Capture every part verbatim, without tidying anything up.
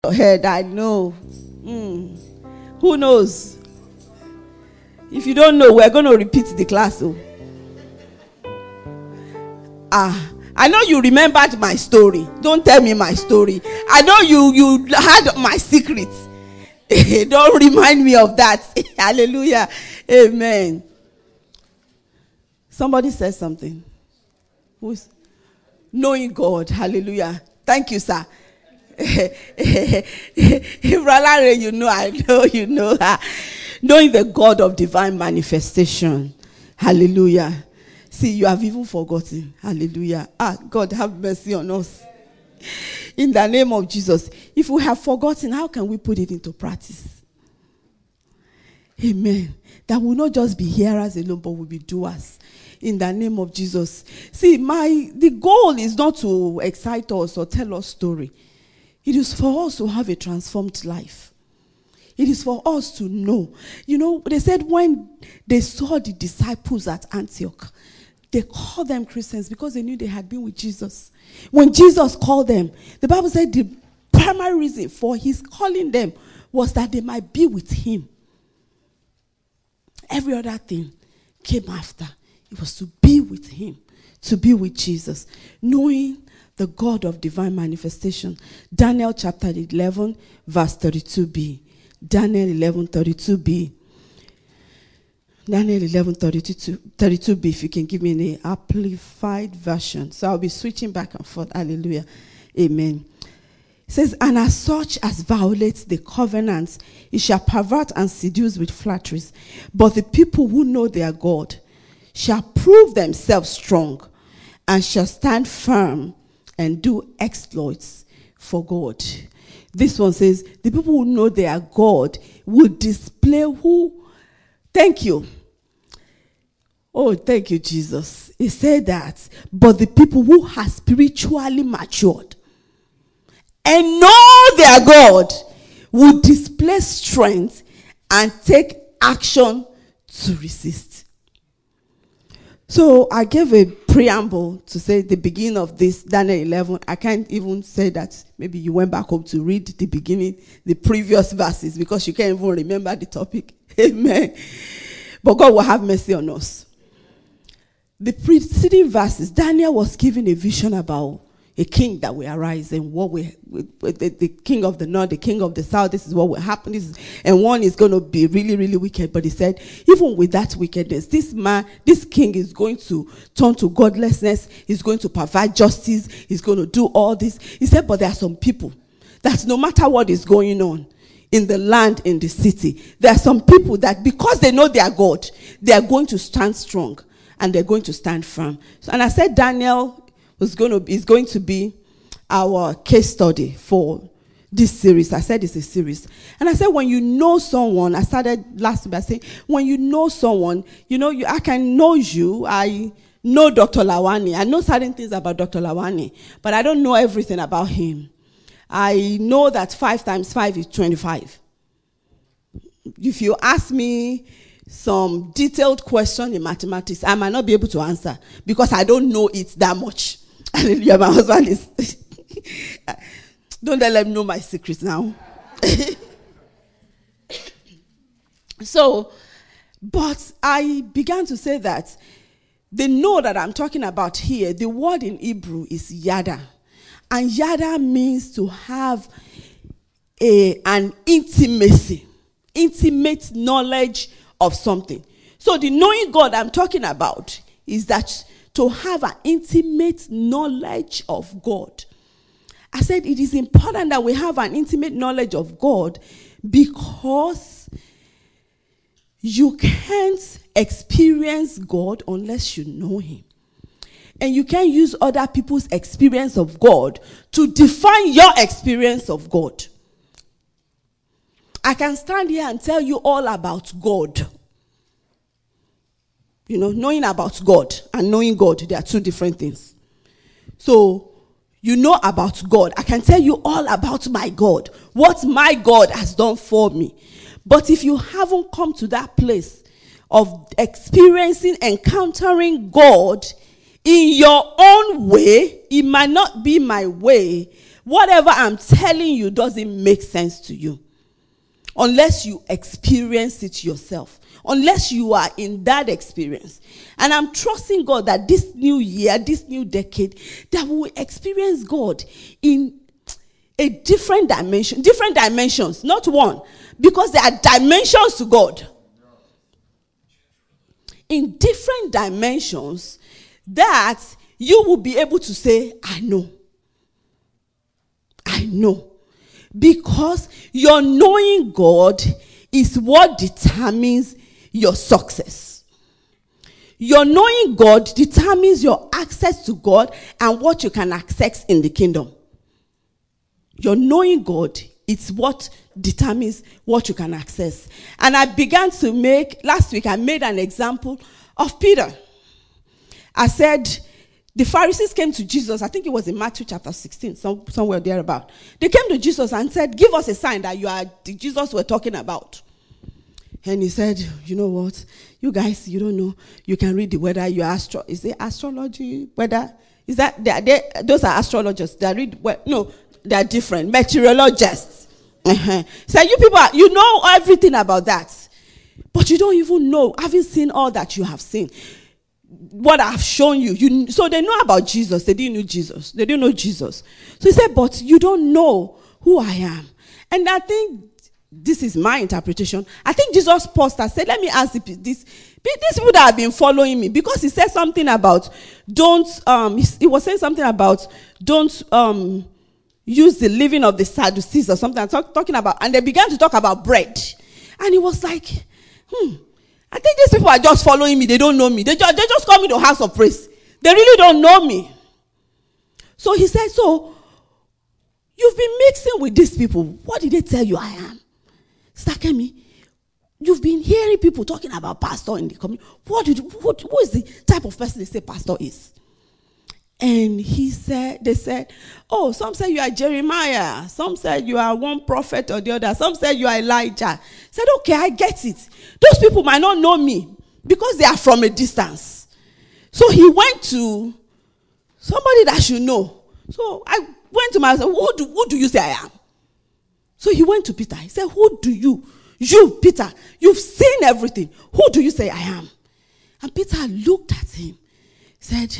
Head, I know. Mm. Who knows? If you don't know, we're going to repeat the class. Oh. Ah, I know you remembered my story. Don't tell me my story. I know you you had my secrets. Don't remind me of that. Hallelujah. Amen. Somebody said something. Who's knowing God? Hallelujah. Thank you, sir. If you know, I know you know her. Knowing the God of divine manifestation. Hallelujah. See, you have even forgotten. Hallelujah. Ah, God have mercy on us. In the name of Jesus. If we have forgotten, how can we put it into practice? Amen. That will not just be hearers alone, but will be doers. In the name of Jesus. See, my the goal is not to excite us or tell us story. It is for us to have a transformed life. It is for us to know. You know, they said when they saw the disciples at Antioch, they called them Christians because they knew they had been with Jesus. When Jesus called them, the Bible said the primary reason for his calling them was that they might be with him. Every other thing came after. It was to be with him, to be with Jesus, knowing the God of divine manifestation. Daniel chapter eleven, verse thirty-two b. Daniel eleven, thirty-two b. Daniel eleven, thirty-two, thirty-two b, if you can give me an amplified version. So I'll be switching back and forth. Hallelujah. Amen. It says, and as such as violates the covenants, it shall pervert and seduce with flatteries. But the people who know their God shall prove themselves strong and shall stand firm and do exploits for God. This one says, the people who know their God will display who? Thank you. Oh, thank you, Jesus. He said that, but the people who have spiritually matured and know their God will display strength and take action to resist. So I gave a preamble to say the beginning of this, Daniel eleven. I can't even say that maybe you went back home to read the beginning, the previous verses, because you can't even remember the topic. Amen. But God will have mercy on us. The preceding verses, Daniel was given a vision about a king that will arise and what will, the, the king of the north, the king of the south, this is what will happen. This is, and one is going to be really, really wicked. But he said, even with that wickedness, this man, this king is going to turn to godlessness. He's going to provide justice. He's going to do all this. He said, but there are some people that no matter what is going on in the land, in the city, there are some people that because they know their God, they are going to stand strong and they're going to stand firm. So, and I said, Daniel was going to be, is going to be our case study for this series. I said it's a series. And I said, when you know someone, I started last week by saying, when you know someone, you know, you, I can know you. I know Doctor Lawani. I know certain things about Doctor Lawani, but I don't know everything about him. I know that five times five is twenty-five. If you ask me some detailed question in mathematics, I might not be able to answer because I don't know it that much. Hallelujah, my husband is... Don't let them know my secrets now. So, but I began to say that the know that I'm talking about here, the word in Hebrew is yada. And yada means to have a, an intimacy, intimate knowledge of something. So the knowing God I'm talking about is that to have an intimate knowledge of God. I said it is important that we have an intimate knowledge of God because you can't experience God unless you know him. And you can't use other people's experience of God to define your experience of God. I can stand here and tell you all about God. You know, knowing about God and knowing God, they are two different things. So, you know about God. I can tell you all about my God, what my God has done for me. But if you haven't come to that place of experiencing, encountering God in your own way, it might not be my way, whatever I'm telling you doesn't make sense to you unless you experience it yourself, unless you are in that experience. And I'm trusting God that this new year, this new decade, that we will experience God in a different dimension, different dimensions, not one, because there are dimensions to God. In different dimensions that you will be able to say, I know. I know. Because your knowing God is what determines your success. Your knowing God determines your access to God and what you can access in the kingdom. Your knowing God is what determines what you can access. And I began to make, last week I made an example of Peter. I said, the Pharisees came to Jesus, I think it was in Matthew chapter sixteen, some, somewhere thereabout. They came to Jesus and said, give us a sign that you are the Jesus we're talking about. And he said, you know what? You guys, you don't know. You can read the weather. You are astro- is it astrology? Weather? Is that, they, they, those are astrologers. They read, well, no, they're different. Meteorologists. Uh-huh. So you people, are, you know everything about that. But you don't even know, having seen all that you have seen. What I've shown you, you. So they know about Jesus. They didn't know Jesus. They didn't know Jesus. So he said, but you don't know who I am. And I think this is my interpretation. I think Jesus paused and said, let me ask this. These people that have been following me, because he said something about don't, um, he was saying something about don't um, use the living of the Sadducees or something, talk, talking about, and they began to talk about bread. And he was like, hmm, I think these people are just following me. They don't know me. They just, they just come into house of praise. They really don't know me. So he said, so you've been mixing with these people. What did they tell you I am? Sakemi, you've been hearing people talking about pastor in the community. What did, what, who is the type of person they say pastor is? And he said, they said, oh, some say you are Jeremiah. Some said you are one prophet or the other. Some said you are Elijah. He said, okay, I get it. Those people might not know me because they are from a distance. So he went to somebody that should know. So I went to myself, who do, who do you say I am? So he went to Peter. He said, who do you, you, Peter, you've seen everything. Who do you say I am? And Peter looked at him, said,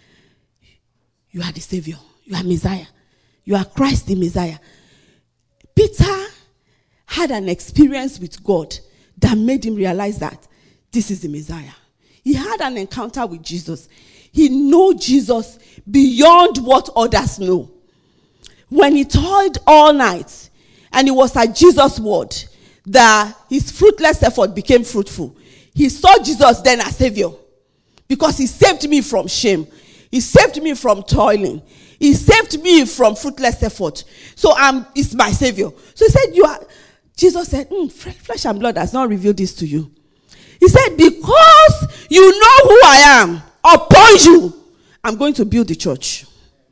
you are the Savior. You are Messiah. You are Christ the Messiah. Peter had an experience with God that made him realize that this is the Messiah. He had an encounter with Jesus. He knew Jesus beyond what others know. When he toiled all night, and it was at Jesus' word that his fruitless effort became fruitful. He saw Jesus then as Savior because he saved me from shame. He saved me from toiling. He saved me from fruitless effort. So um, it's my Savior. So he said, "You are." Jesus said, mm, "Flesh and blood has not revealed this to you." He said, "Because you know who I am, upon you, I'm going to build the church."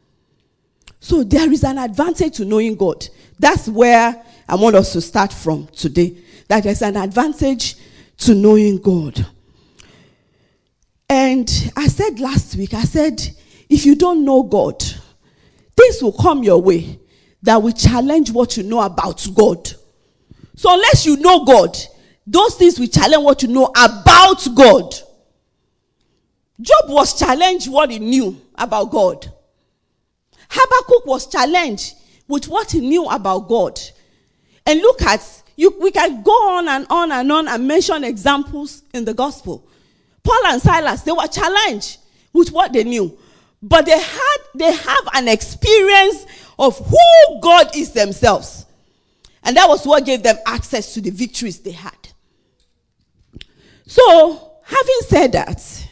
So there is an advantage to knowing God. That's where I want us to start from today. That there's an advantage to knowing God. And I said last week, I said, if you don't know God, things will come your way that will challenge what you know about God. So unless you know God, those things will challenge what you know about God. Job was challenged what he knew about God. Habakkuk was challenged with what he knew about God. And look at, you, we can go on and on and on and mention examples in the gospel. Paul and Silas, they were challenged with what they knew. But they had, they have an experience of who God is themselves. And that was what gave them access to the victories they had. So, having said that,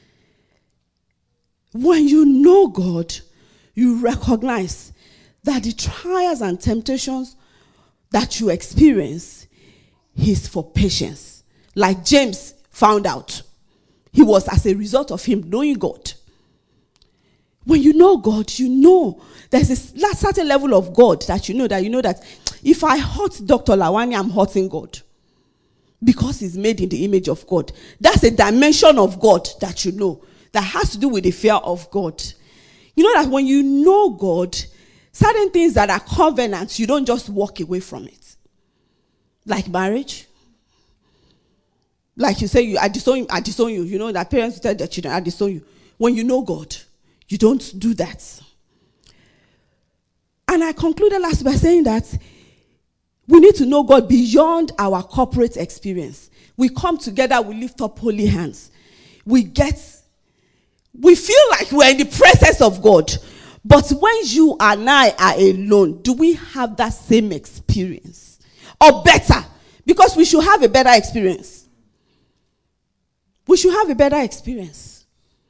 when you know God, you recognize that the trials and temptations that you experience is for patience. Like James found out. He was as a result of him knowing God. When you know God, you know there's a certain level of God that you know that you know that if I hurt Doctor Lawani, I'm hurting God. Because he's made in the image of God. That's a dimension of God that you know that has to do with the fear of God. You know that when you know God, Certain things that are covenants, you don't just walk away from it. Like marriage. Like you say, you, I disown you, I disown you. You know that parents tell their children, I disown you. When you know God, you don't do that. And I concluded last by saying that we need to know God beyond our corporate experience. We come together, we lift up holy hands. We get, we feel like we're in the presence of God. But when you and I are alone, do we have that same experience? Or better? Because we should have a better experience. We should have a better experience.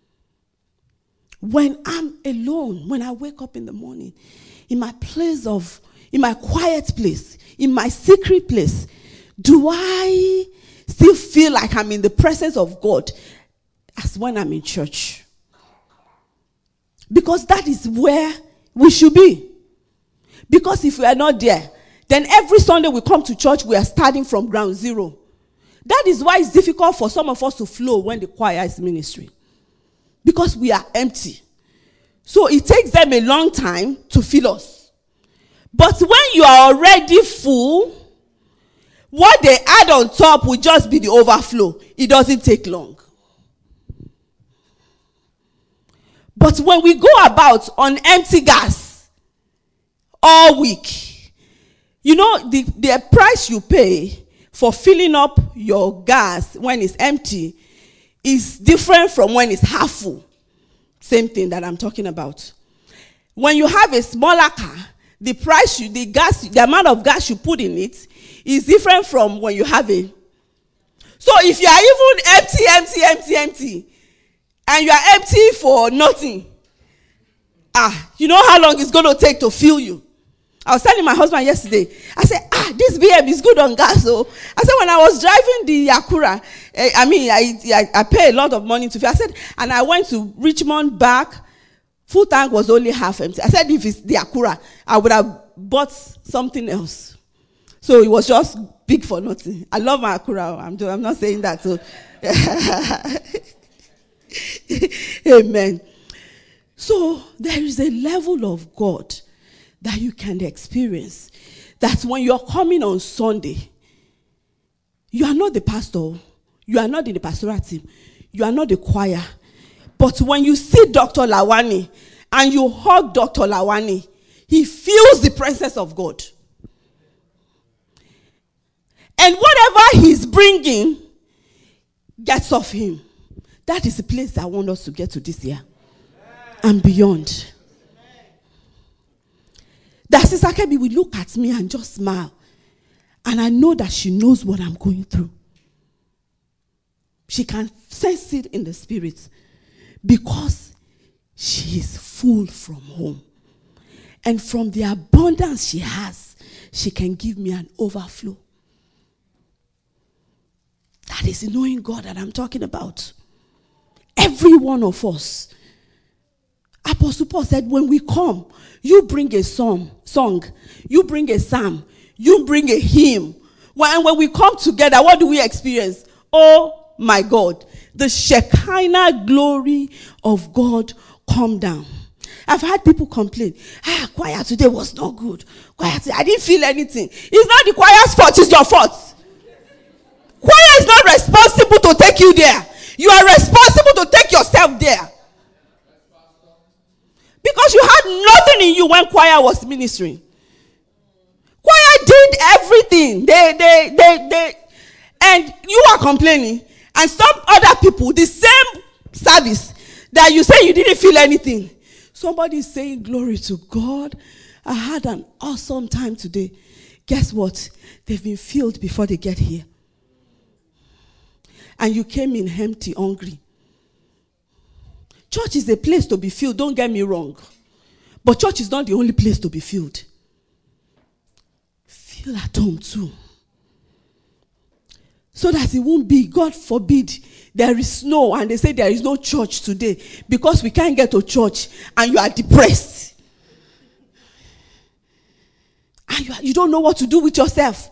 When I'm alone, when I wake up in the morning, in my place of, in my quiet place, in my secret place, do I still feel like I'm in the presence of God as when I'm in church? Because that is where we should be. Because if we are not there, then every Sunday we come to church, we are starting from ground zero. That is why it's difficult for some of us to flow when the choir is ministering. Because we are empty. So it takes them a long time to fill us. But when you are already full, what they add on top will just be the overflow. It doesn't take long. But when we go about on empty gas all week, you know, the, the price you pay for filling up your gas when it's empty is different from when it's half full. Same thing that I'm talking about. When you have a smaller car, the price, you, the gas, the amount of gas you put in it is different from when you have a. So if you are even empty, empty, empty, empty, and you are empty for nothing, ah, you know how long it's going to take to fill you. I was telling my husband yesterday, I said, ah, this B M is good on gas. So I said, when I was driving the Acura, eh, I mean, I, I I pay a lot of money to fill. I said, and I went to Richmond back, full tank was only half empty. I said, if it's the Acura, I would have bought something else. So it was just big for nothing. I love my Acura. I'm, I'm not saying that. So. Amen. So there is a level of God that you can experience. That when you're coming on Sunday, you are not the pastor, you are not in the pastoral team, you are not the choir. But when you see Doctor Lawani and you hug Doctor Lawani, he feels the presence of God. And whatever he's bringing gets off him. That is the place I want us to get to this year and beyond. That Sister Kebby will look at me and just smile. And I know that she knows what I'm going through. She can sense it in the spirit. Because she is full from home. And from the abundance she has, she can give me an overflow. That is the knowing God that I'm talking about. Every one of us. Apostle Paul said, when we come, you bring a song, song, you bring a psalm, you bring a hymn. When, when we come together, what do we experience? Oh my God, the Shekinah glory of God come down. I've had people complain, ah, choir today was not good. Choir today, I didn't feel anything. It's not the choir's fault, it's your fault. Choir is not responsible to take you there. You are responsible to take yourself there. Because you had nothing in you when choir was ministering. Choir did everything. They, they, they, they, and you are complaining. And some other people, the same service that you say you didn't feel anything. Somebody is saying, glory to God. I had an awesome time today. Guess what? They've been filled before they get here. And you came in empty, hungry. Church is a place to be filled, don't get me wrong. But church is not the only place to be filled. Feel at home too. So that it won't be, God forbid, there is snow and they say there is no church today because we can't get to church and you are depressed. And you, are, you don't know what to do with yourself.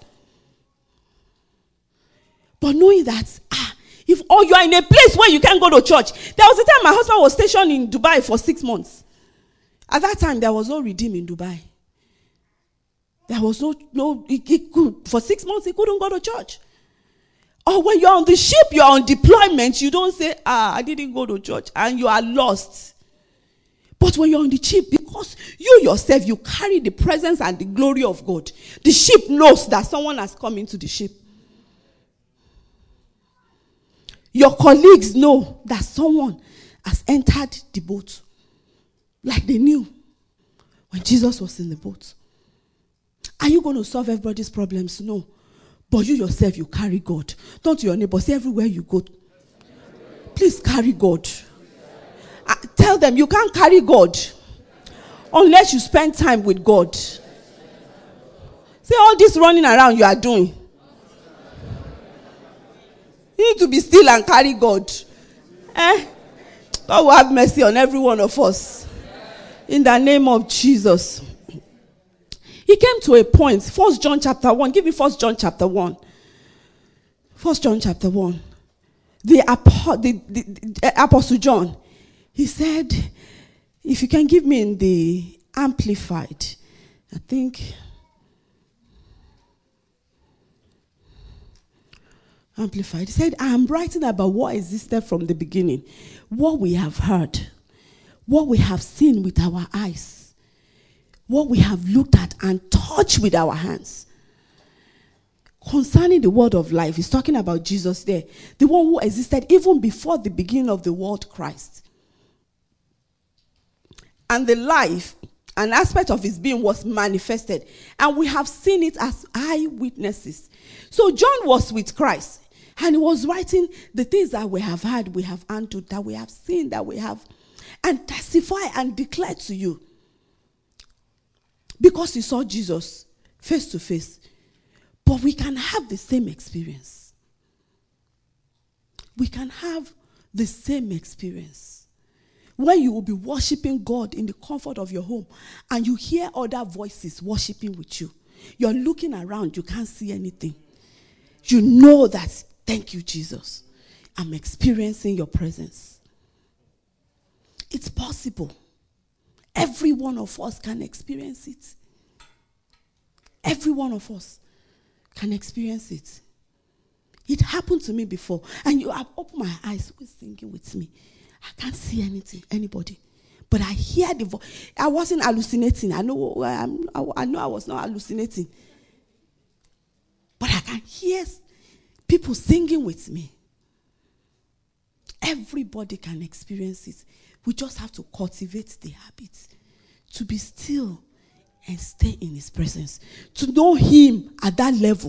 But knowing that, ah, if or you are in a place where you can't go to church. There was a time my husband was stationed in Dubai for six months. At that time, there was no Redeem in Dubai. There was no, no he, he could, for six months, he couldn't go to church. Or when you're on the ship, you're on deployment, you don't say, ah, I didn't go to church, and you are lost. But when you're on the ship, because you yourself, you carry the presence and the glory of God, the ship knows that someone has come into the ship. Your colleagues know that someone has entered the boat. Like they knew when Jesus was in the boat. Are you going to solve everybody's problems? No. But you yourself, you carry God. Don't your neighbor say everywhere you go, please carry God. Uh, tell them you can't carry God unless you spend time with God. See all this running around you are doing. You need to be still and carry God. Eh? God will have mercy on every one of us. In the name of Jesus. He came to a point. First John chapter one. Give me First John chapter one. First John chapter one. The, the, the, the Apostle John. He said, if you can give me in the Amplified. I think. Amplified. He said, I am writing about what existed from the beginning. What we have heard. What we have seen with our eyes. What we have looked at and touched with our hands. Concerning the word of life, he's talking about Jesus there. The one who existed even before the beginning of the world, Christ. And the life, an aspect of his being was manifested. And we have seen it as eyewitnesses. So John was with Christ. And he was writing the things that we have heard, we have handled, that we have seen, that we have, and testify and declare to you. Because he saw Jesus face to face. But we can have the same experience. We can have the same experience. When you will be worshiping God in the comfort of your home and you hear other voices worshiping with you. You're looking around, you can't see anything. You know that, thank you, Jesus. I'm experiencing your presence. It's possible. Every one of us can experience it. Every one of us can experience it. It happened to me before. And you have opened my eyes. Who is thinking with me? I can't see anything, anybody. But I hear the voice. I wasn't hallucinating. I know, I'm, I know I was not hallucinating. But I can hear people singing with me. Everybody can experience it. We just have to cultivate the habit to be still and stay in his presence. To know him at that level.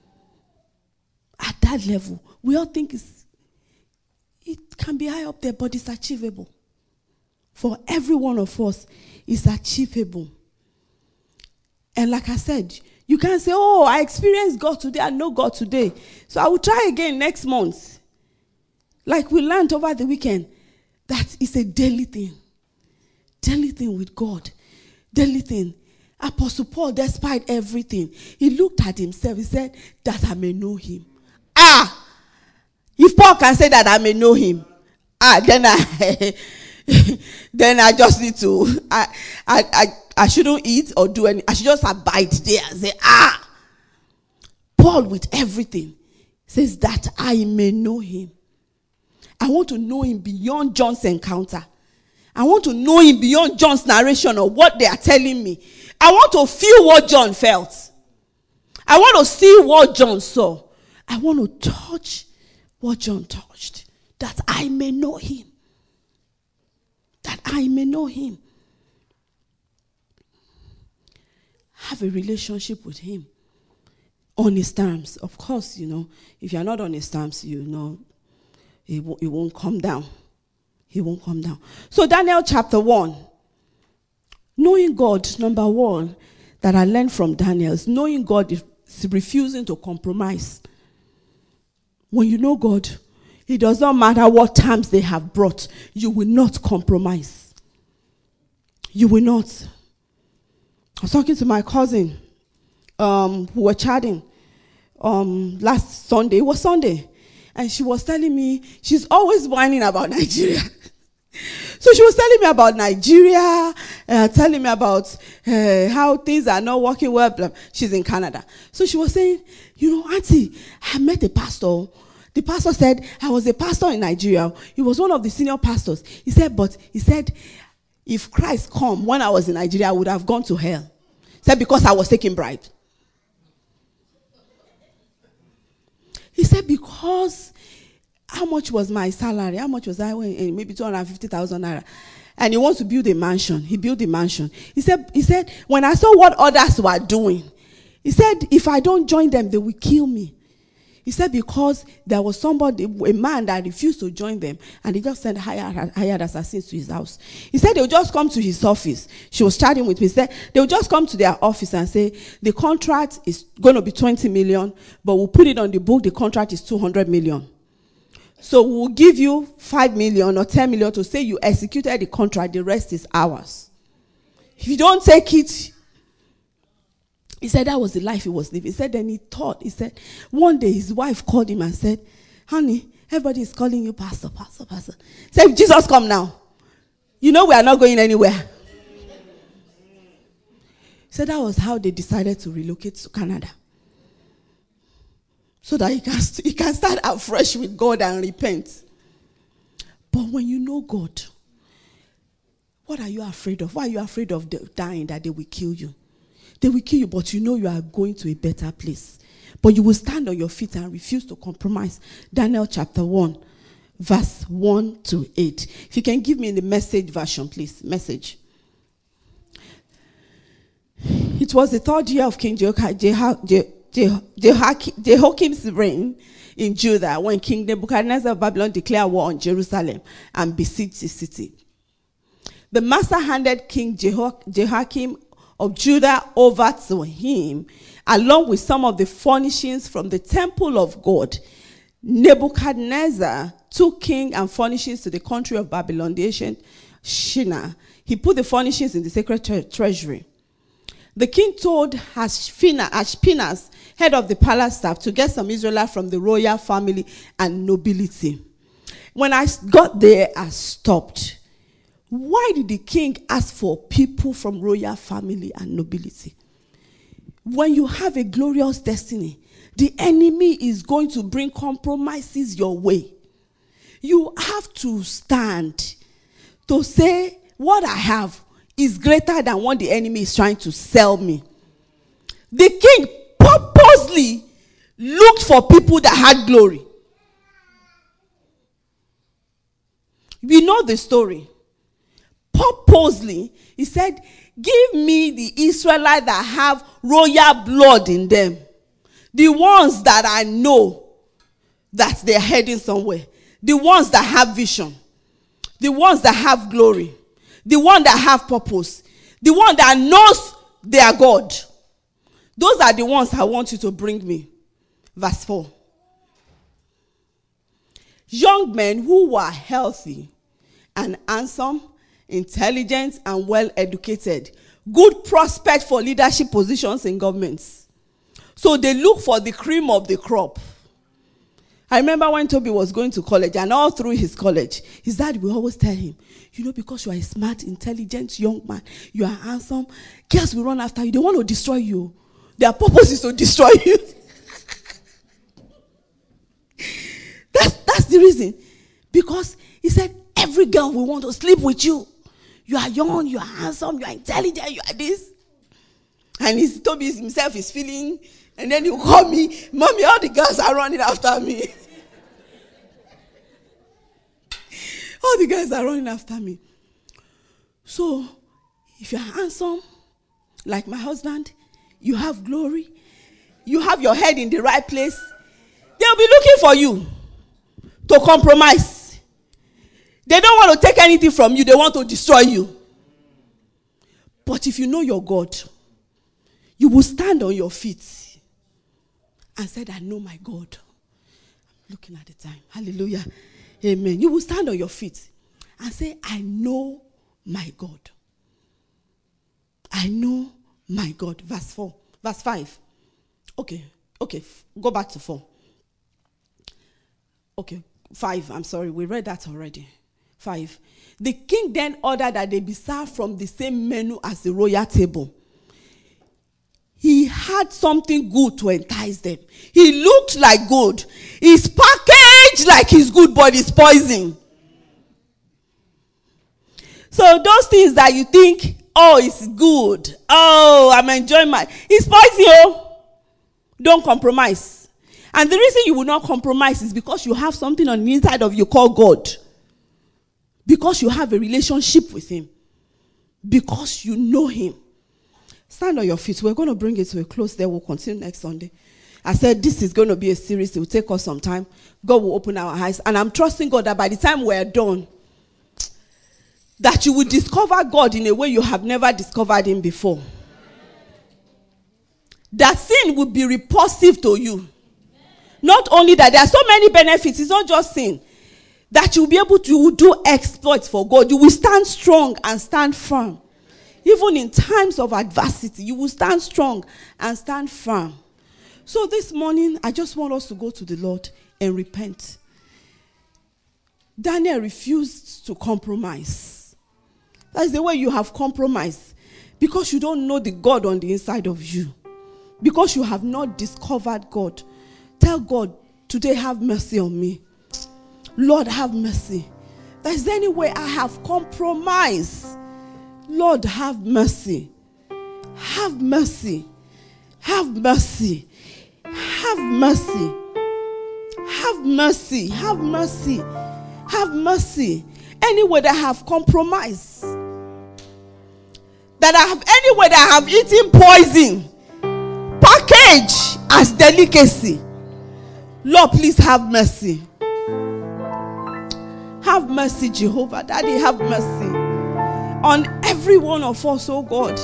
At that level. We all think it's, it can be high up there, but it's achievable. For every one of us, it's achievable. And like I said, you can't say, oh, I experienced God today, I know God today, so I will try again next month. Like we learned over the weekend, that is a daily thing. Daily thing with God. Daily thing. Apostle Paul, despite everything, he looked at himself, he said, that I may know him. Ah! If Paul can say that I may know him, ah, then I then I just need to, I, I, I, I shouldn't eat or do any, I should just abide there and say, ah! Paul with everything says that I may know him. I want to know him beyond John's encounter. I want to know him beyond John's narration of what they are telling me. I want to feel what John felt. I want to see what John saw. I want to touch what John touched. That I may know him. That I may know him. Have a relationship with him. On his terms. Of course, you know, if you're not on his terms, you know, He, w- he won't come down. He won't come down. So Daniel chapter one. Knowing God, number one, that I learned from Daniel is knowing God is refusing to compromise. When you know God, it does not matter what terms they have brought. You will not compromise. You will not. I was talking to my cousin um, who were chatting um, last Sunday. It was Sunday. And she was telling me she's always whining about Nigeria. So she was telling me about Nigeria, uh, telling me about uh, how things are not working well. She's in Canada. So she was saying, you know, Auntie, I met a pastor. The pastor said, I was a pastor in Nigeria. He was one of the senior pastors. He said, but he said, if Christ come when I was in Nigeria, I would have gone to hell. He said, because I was taking bribe. He said, because how much was my salary? How much was I? Maybe two hundred fifty thousand naira. And he wants to build a mansion. He built a mansion. He said, he said, when I saw what others were doing, he said, if I don't join them, they will kill me. He said, because there was somebody, a man that refused to join them, and they just sent hired, hired assassins to his house. He said, they'll just come to his office. She was chatting with me. He said, they'll just come to their office and say, the contract is going to be twenty million, but we'll put it on the book, the contract is two hundred million. So we'll give you five million or ten million to say you executed the contract, the rest is ours. If you don't take it, he said that was the life he was living. He said then he thought, he said, one day his wife called him and said, honey, everybody is calling you pastor, pastor, pastor. He said, if Jesus come now, you know we are not going anywhere. He said that was how they decided to relocate to Canada. So that he can, he can start afresh with God and repent. But when you know God, what are you afraid of? Why are you afraid of dying, that they will kill you? They will kill you, but you know you are going to a better place. But you will stand on your feet and refuse to compromise. Daniel chapter one, verse one to eight. If you can give me the Message version, please. Message. It was the third year of King Jehoiakim's reign in Judah when King Nebuchadnezzar of Babylon declared war on Jerusalem and besieged the city. The master handed King Jehoiakim of Judah over to him, along with some of the furnishings from the temple of God. Nebuchadnezzar took king and furnishings to the country of Babylon, the ancient Shinar. He put the furnishings in the sacred tre- treasury. The king told Ashpenaz, head of the palace staff, to get some Israelites from the royal family and nobility. When I got there, I stopped. Why did the king ask for people from royal family and nobility? When you have a glorious destiny, the enemy is going to bring compromises your way. You have to stand to say, what I have is greater than what the enemy is trying to sell me. The king purposely looked for people that had glory. We know the story. Purposely, he said, give me the Israelites that have royal blood in them. The ones that I know that they're heading somewhere. The ones that have vision. The ones that have glory. The one that have purpose. The one that knows they are God. Those are the ones I want you to bring me. Verse four. Young men who were healthy and handsome, intelligent and well educated. Good prospect for leadership positions in governments. So they look for the cream of the crop. I remember when Toby was going to college, and all through his college, his dad will always tell him, you know, because you are a smart, intelligent young man, you are handsome, girls will run after you. They want to destroy you. Their purpose is to destroy you. that's, that's the reason. Because he said, every girl will want to sleep with you. You are young, you are handsome, you are intelligent, you are this. And his, Toby himself is feeling, and then he'll call me, Mommy, all the girls are running after me. All the guys are running after me. So, if you're handsome, like my husband, you have glory, you have your head in the right place, they'll be looking for you to compromise. They don't want to take anything from you. They want to destroy you. But if you know your God, you will stand on your feet and say, I know my God. I'm looking at the time. Hallelujah. Amen. You will stand on your feet and say, I know my God. I know my God. Verse four. Verse five. Okay. Okay. Go back to four. Okay. Five. I'm sorry. We read that already. five. The king then ordered that they be served from the same menu as the royal table. He had something good to entice them. He looked like good. He's packaged like he's good, but it's poison. So those things that you think, oh, it's good. Oh, I'm enjoying my... It's poison, oh. Don't compromise. And the reason you will not compromise is because you have something on the inside of you called God. Because you have a relationship with him. Because you know him. Stand on your feet. We're going to bring it to a close there. We'll continue next Sunday. I said this is going to be a series. It will take us some time. God will open our eyes. And I'm trusting God that by the time we're done, that you will discover God in a way you have never discovered him before. That sin will be repulsive to you. Not only that, there are so many benefits. It's not just sin. That you will be able to do exploits for God. You will stand strong and stand firm. Even in times of adversity, you will stand strong and stand firm. So this morning, I just want us to go to the Lord and repent. Daniel refused to compromise. That's the way you have compromised. Because you don't know the God on the inside of you. Because you have not discovered God. Tell God, today have mercy on me. Lord, have mercy. If there's any way I have compromised, Lord, have mercy. Have mercy. Have mercy. Have mercy. Have mercy. Have mercy. Have mercy. Anywhere that I have compromised, that I have anywhere that I have eaten poison, packaged as delicacy, Lord, please have mercy. Have mercy, Jehovah. Daddy, have mercy on every one of us, oh God.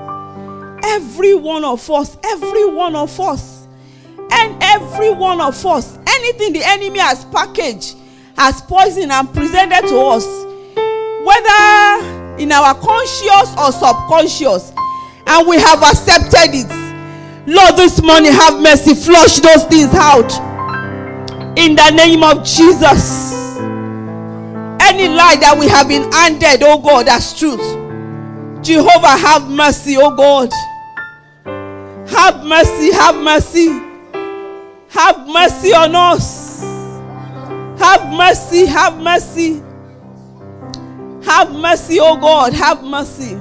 Every one of us, every one of us, and every one of us. Anything the enemy has packaged, has poisoned and presented to us, whether in our conscious or subconscious, and we have accepted it. Lord, this morning have mercy. Flush those things out. In the name of Jesus. Any lie that we have been handed, oh God, as truth. Jehovah, have mercy, oh God. Have mercy, have mercy. Have mercy on us. Have mercy, have mercy. Have mercy, oh God, have mercy.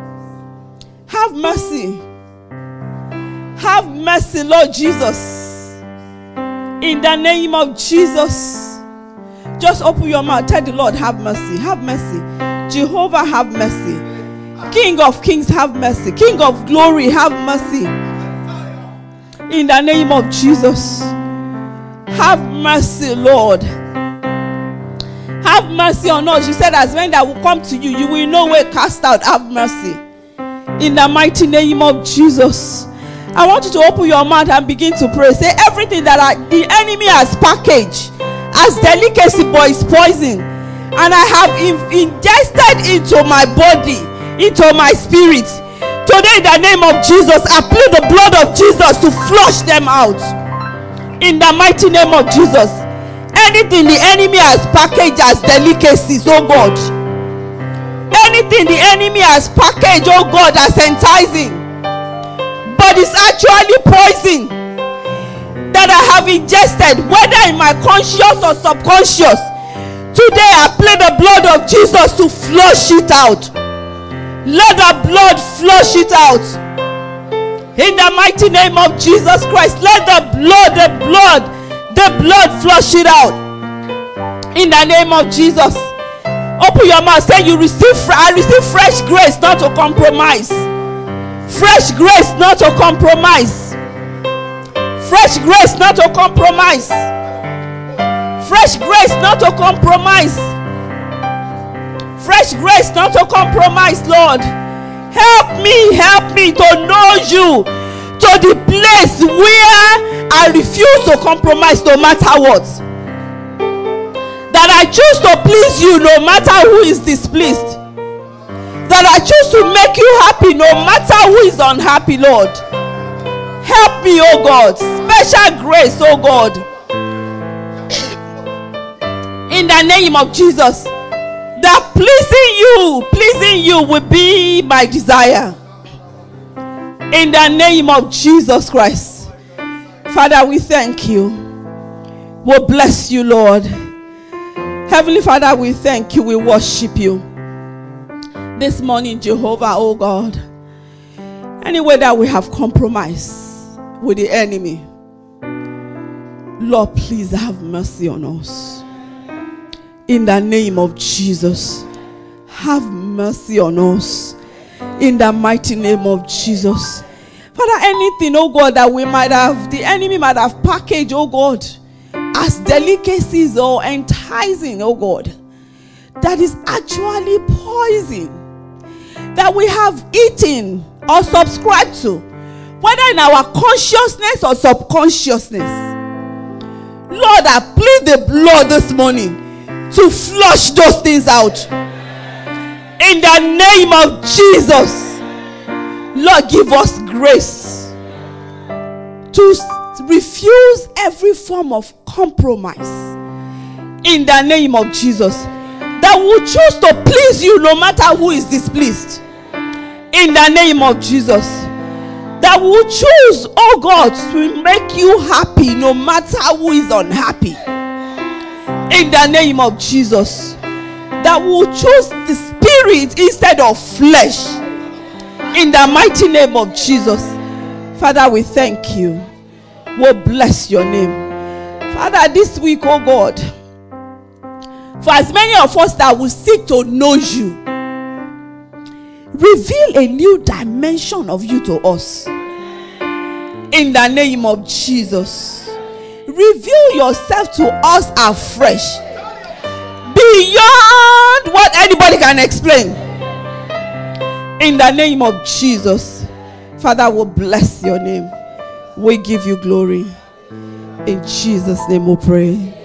Have mercy. Have mercy, Lord Jesus. In the name of Jesus. Just open your mouth. Tell the Lord, have mercy. Have mercy. Jehovah, have mercy. King of kings, have mercy. King of glory, have mercy. In the name of Jesus. Have mercy, Lord. Have mercy on us. You said as men that will come to you, you will no way cast out. Have mercy. In the mighty name of Jesus. I want you to open your mouth and begin to pray. Say everything that I, the enemy has packaged as delicacy, but it's poison, and I have in, ingested into my body, into my spirit. Today in the name of Jesus, I plead the blood of Jesus to flush them out. In the mighty name of Jesus. Anything the enemy has packaged as delicacies, oh God. Anything the enemy has packaged, oh God, as enticing, but it's actually poison that I have ingested, whether in my conscious or subconscious. Today I plead the blood of Jesus to flush it out. Let the blood flush it out. In the mighty name of Jesus Christ, let the blood, the blood, the blood flush it out. In the name of Jesus. Open your mouth. Say you receive, I receive fresh grace not to compromise. Fresh grace not to compromise. Fresh grace not to compromise. Fresh grace not to compromise. Fresh grace not to compromise, Lord. Help me, help me to know you, to the place where I refuse to compromise no matter what. That I choose to please you no matter who is displeased. That I choose to make you happy no matter who is unhappy, Lord. Help me, oh God. Special grace, oh God. In the name of Jesus. That pleasing you, pleasing you will be my desire. In the name of Jesus Christ. Father, we thank you. We bless you, Lord. Heavenly Father, we thank you. We worship you. This morning, Jehovah, oh God, any way that we have compromised with the enemy, Lord, please have mercy on us. In the name of Jesus, have mercy on us. In the mighty name of Jesus. Father, anything, oh God, that we might have, the enemy might have packaged, oh God, as delicacies or enticing, oh God, that is actually poison, that we have eaten or subscribed to, whether in our consciousness or subconsciousness. Lord, I plead the blood this morning to flush those things out. In the name of Jesus, Lord, give us grace to refuse every form of compromise. In the name of Jesus, that will choose to please you no matter who is displeased. In the name of Jesus, that will choose, oh God, to make you happy no matter who is unhappy. In the name of Jesus, that will choose the spirit instead of flesh. In the mighty name of Jesus. Father, we thank you. We bless your name. Father, this week, oh God, for as many of us that will seek to know you, reveal a new dimension of you to us. In the name of Jesus. Reveal yourself to us afresh, beyond what anybody can explain. In the name of Jesus. Father, we bless your name. We give you glory. In Jesus' name we pray.